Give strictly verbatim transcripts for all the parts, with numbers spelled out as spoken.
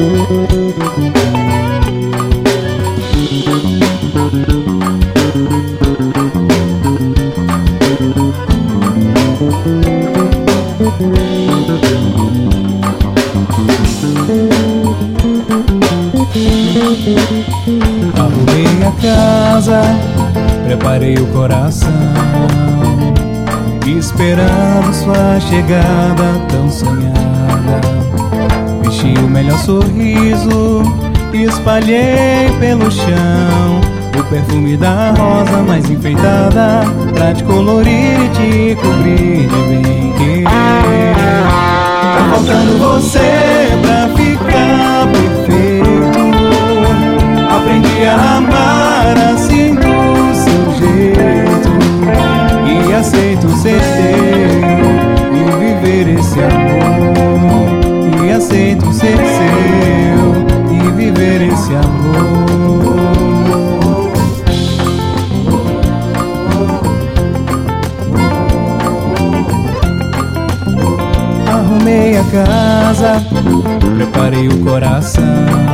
Arrumei a casa, preparei o coração, esperando sua chegada tão sonhada. Vesti o melhor sorriso, espalhei pelo chão o perfume da rosa mais enfeitada, pra te colorir e te cobrir de bem-querer. Tá faltando você pra ficar perfeito. Aprendi a amar assim do seu jeito, e aceito ser teu e viver esse amor. E aceito ser seu e viver esse amor. Arrumei a casa, preparei o coração,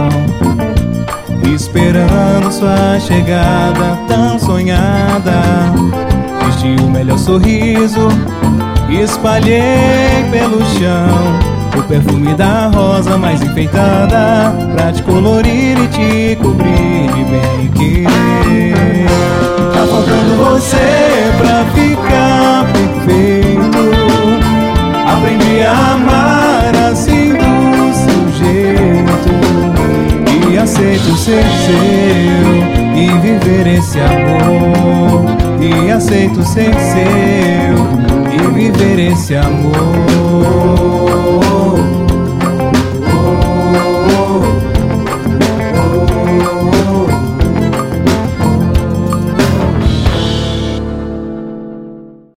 esperando sua chegada tão sonhada. Vesti o melhor sorriso, espalhei pelo chão o perfume da rosa mais enfeitada, pra te colorir e te cobrir de bem-querer. Tá faltando você pra ficar perfeito. Aprendi a amar assim do seu jeito, e aceito ser seu e viver esse amor. E aceito ser seu e viver esse amor.